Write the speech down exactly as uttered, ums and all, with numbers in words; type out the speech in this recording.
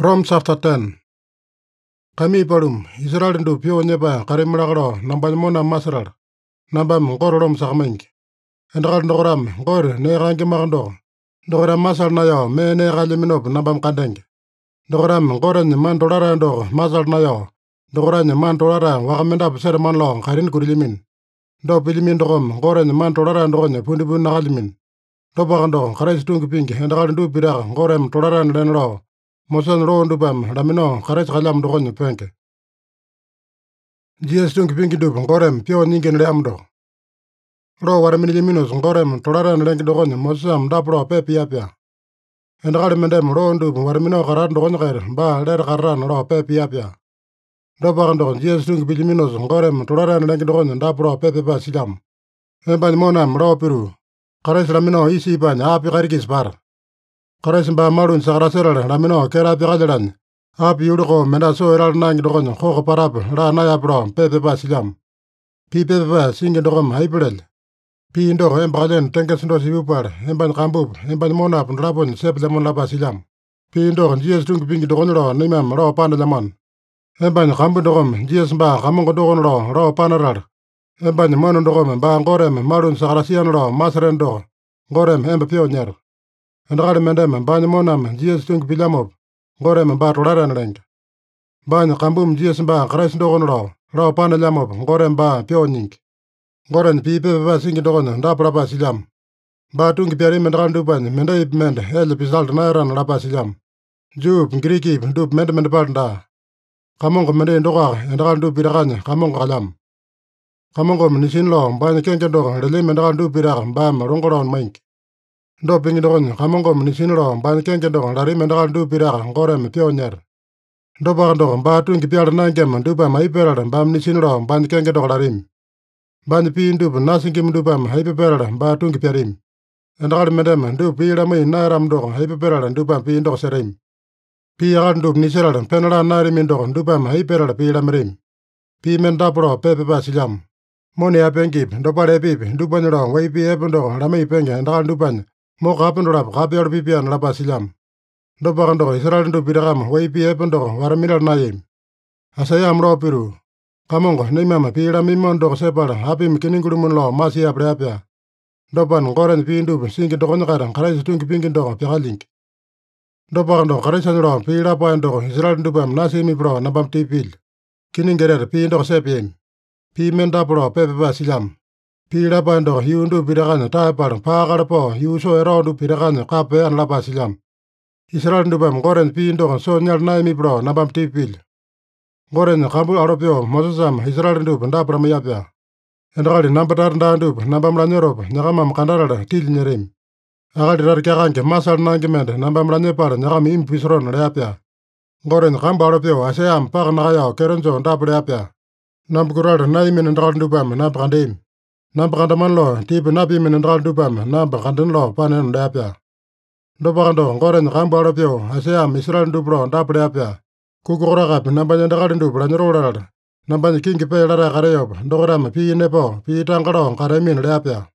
Rom chapter ten. Kami palum Israel ndu pio nyeba karimlagro nambanymona masral nambam ngor rom sakmeng. Endral ndogram ngor ne rangi magndo. Ndogram masal na yo me ne galiminop nambam kandeng. Ndogram ngoran man dolara ndo masal na yo. Ndoran man dolara wagamenda besar man lo karin kurilimin. Ndo pilimin ndogom ngoran man dolara ndonya pundibun nagalimin. Ndo bagando karais tungi pingi endral ndu pira ngorem dolara ndenro. Mosan ro ndubam lamino karais kalam dogonyo penke. Jies tungi pingi dub ngorem pio ningen le amdo. Ro waramini liminos ngorem dolara ndengi dogonyo mosam dapro pe pia pia. Endral mendem ro ndub waramino karat dogonyo kair ba ler karan ro pe pia pia. Do bagando jies tungi pingi liminos ngorem dolara ndengi dogonyo dapro pe pe pa silam. Emban monam ro piru. Karais lamino isi ban api karikis par. Karais mba marun sagraseral lamino kera pigajalan. Api yuruko menda so eral nangi dogonyo koko parap ra naya pro pepe pa silam. Pi pepe pa singi dogom haipurel. Pi indo embagalen tenkes ndo sibupar emban kambub emban monap ndrapon sep lemon lapa silam. Pi indo jies tungi pingi dogonyo ro nimam ro panda lemon. Emban kambu dogom jies mba kamungo dogon ro ro panarar. Emban mono dogom mba ngorem marun sagrasian ro masren do. Ngorem emba pio nyer. Endral mendem bany monam jies tungi pilamop. Ngorem mba tolaran leng. Bany kambum jies mba karais dogon ro. Ro pana lamop ngorem mba pio nying. Ngoren pi pepe pa singi dogon ndapra pa silam. Ba tungi piarim endral dupany menda ip mend el pisalt nairan lapa silam. Jup ngirikip dup mend mend palda. Kamongo mende ndoka endral dup pirakanya kamongo kalam. Kamongo mnisin lo bany kenken do relim endral dup pirak mbam rongoron maink. Ndo pingi dogon kamongo mnisinro ban kenke do lari mendal du piraga ngorem pionyer. Ndo bagando ba tungi piar nangem duba mai perada bam nisinro ban kenke do larim. Ban pi ndu nasingi mduba mai perada ba tungi piarim. Endal mendem ndu pira mai nairam do hai perada duba pi ndo serim. Pi agan du nisera penala nari mindo duba mai perada pi lamrim. Pi menda pro pepe basilam. Moni apengip ndo pare pipi duba nyro wai pi ependo lamai penge endal duban. Mo kapen rap kapiar pipian lapa silam. Do bagando Israel ndu piragam wai pi ependo waramilar nayim. Asayam ro piru. Kamongo neimama pira mimondo separa hapi mkiningurumun lo masi apreapia. Do pan ngoren pi ndu singi dogonyo karan karais tungi pingi ndo piakalink. Do bagando karaisan ro pira pa ndo Israel ndu bam nasi mi pro nabam tipil. Kiningerer pi ndo sepiem. Pi menda pro pepe pa silam. Pira pando hiundu piragan taipar pagarapo hiuso erodu piragan kape an lapa silam. Israel ndubam goren pindo so nyal naimi pro nabam tipil. Goren kambu aropio mososam Israel ndub ndapra mayapya. Endrali nampatar ndandub nabam lanyorob nyagamam kandarada til nyerim. Agali rarkaganke masal nangimed nabam lanyepar nyagam impisron reapya. Goren kambu aropio aseam pag nagayao kerenzo ndapra yapya. Nampukurar naimin ndral ndubam nampakandim. Nampakandaman lo tipe napi minendral dupam nampakandin lo panen ndapya. Dopakando ngoren kambu aropio aseam Israel ndupro ndapra yapya. Kukurakap nambanya ndakali ndup lanyorolar. Nambanya kingi pe lara kareyob ndokoram pi nepo pi tangkaro karemin yapya.